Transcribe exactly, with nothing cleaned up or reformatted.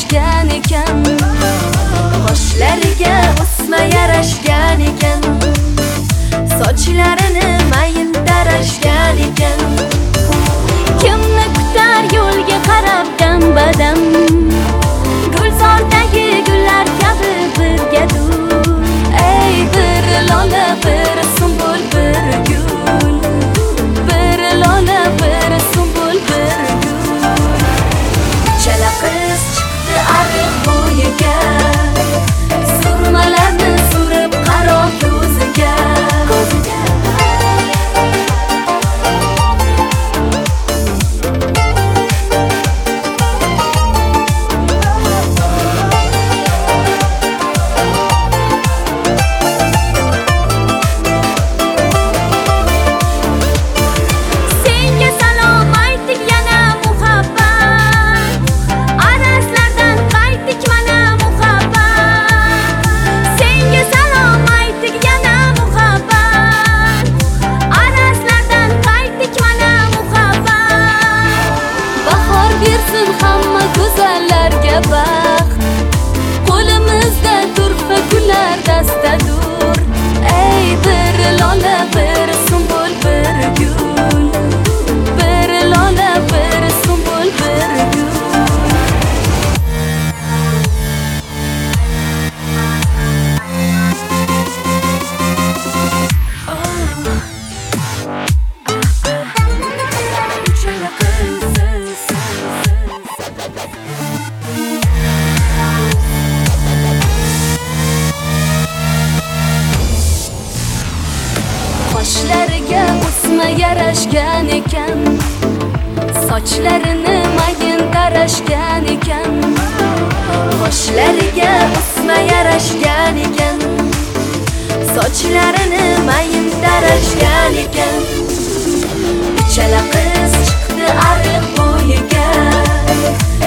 yarashgan ekan. Qoshlariga o'sma yarashgan ekan. Sochlarini mayin tarashgan ekan. Kimni kutar yo'lga qarab dam-badam, gulzordagi gullar kabi birgadur. Ey bir lola bir sumbul bir gul, bir lola bir sumbul bir gul. Chala qiz chiqdi ariq bo'yiga, surmalarni surib qaro ko'ziga. Hamma go'zallarga baxt, qo'limizda turfa gullar dastadur. Ey bir lola bir sumbul bir gul, bir lola bir sumbul bir gul. Qoshlariga o'sma yarashgan ekan. Sochlarini mayin tarashgan ekan. Qoshlariga o'sma yarashgan ekan. Sochlarini mayin tarashgan ekan. Chala qiz chiqdi ariq bo'yiga,